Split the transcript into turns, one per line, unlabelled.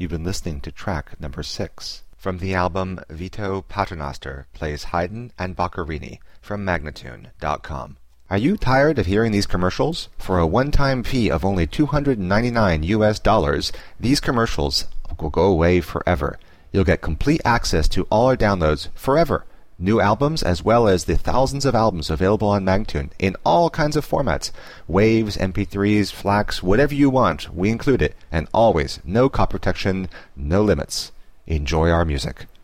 You've been listening to track number 6 from the album Vito Paternoster Plays Haydn and Boccherini from Magnatune.com. Are you tired of hearing these commercials? For a one-time fee of only $299, these commercials will go away forever. You'll get complete access to all our downloads forever. New albums as well as the thousands of albums available on Magnatune in all kinds of formats. Waves, MP3s, FLACs, whatever you want, we include it. And always, no copy protection, no limits. Enjoy our music.